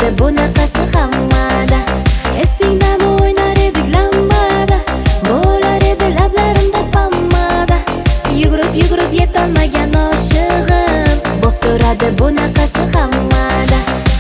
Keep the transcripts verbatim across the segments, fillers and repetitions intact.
turadi bunaqasi hammada. Esingdami o'ynar edik lambada, bo'lar edi lablarimda pommada. Yugurib yugurib yetolmagan oshig'im, bo'p turadi bunaqasi hammada.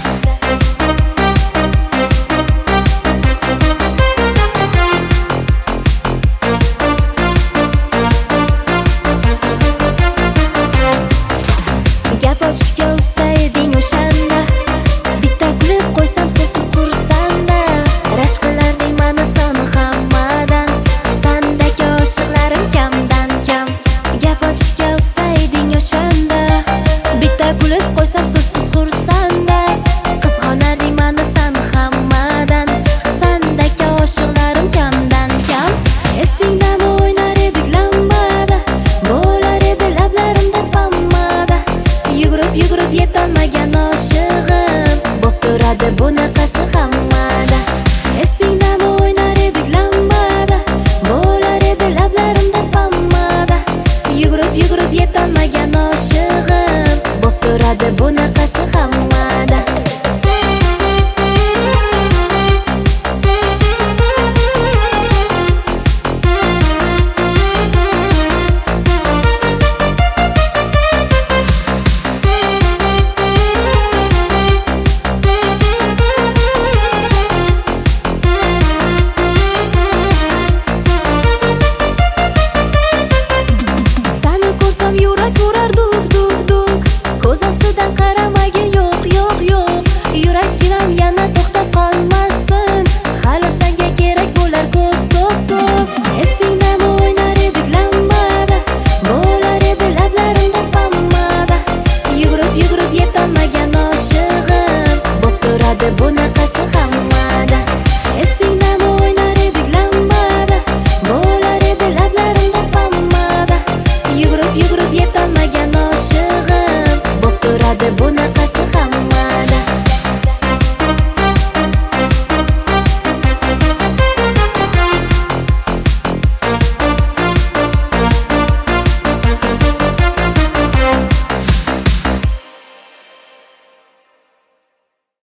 Gap ochishga usta eding o'shanda, bitta kulib qo'ysam so'zsiz xursanda. Rashk qilarding mani soni hammadan, sandagi oshiqlarim kamdan kam. Gap ochishga usta eding o'shanda, bitta kulib qo'ysam so'zsiz xursanda. Qizg'onarding mani sani hammadan, sandagi oshiqlarim kamdan kam. Esingdami o'ynar edik lambada, bo'lar edi lablarimda pommada. Yugurib yugurib yetolmagan oshig'im, bo'p turadi bunaqasi hammada. Esingdami o'ynar edik lambada, bo'lar edi lablarimda pommada. Yugurib yugurib yetolmagan oshig'im, bo'p turadi bunaqasi hammada. Yurak urar duk duk duk, ko'z ostidan qaramagin yo'q yo'q yo'q. Yurakginam yana to'xtab qolmasin, hali senga kerak bo'lar ko'p ko'p ko'p. Esingdami o'ynar edik lambada, bo'lar edi lablarimda pommada. Yugurib yugurib yetolmagan oshig'im, bo'p turadi bunaqasi hammada. Esingdami o'ynar edik lambada, bo'lar edi lablarimda pommada. Yugurib yugurib yetolmagan oshig'im, bo'p turadi bunaqasi